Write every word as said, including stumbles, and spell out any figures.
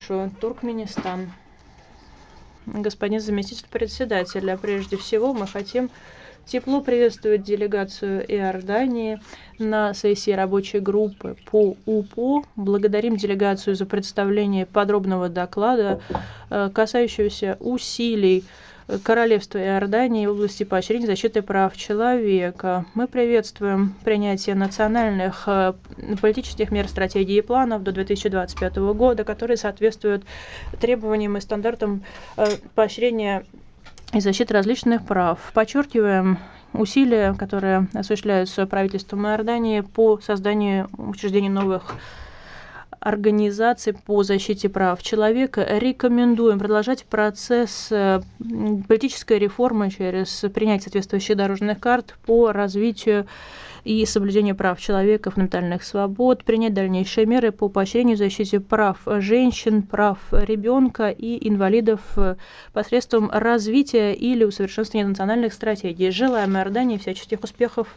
большое. Туркменистан. Господин заместитель председателя, прежде всего мы хотим тепло приветствовать делегацию Иордании на сессии рабочей группы по УПО. Благодарим делегацию за представление подробного доклада, касающегося усилий Королевства Иордании в области поощрения защиты прав человека. Мы приветствуем принятие национальных политических мер, стратегий и планов до две тысячи двадцать пятого года, которые соответствуют требованиям и стандартам поощрения и защиты различных прав. Подчеркиваем усилия, которые осуществляются правительством Иордании по созданию учреждений новых организаций по защите прав человека. Рекомендуем продолжать процесс политической реформы через принятие соответствующих дорожных карт по развитию и соблюдению прав человека, фундаментальных свобод, принять дальнейшие меры по поощрению и защите прав женщин, прав ребенка и инвалидов посредством развития или усовершенствования национальных стратегий. Желаем Иордании всяческих успехов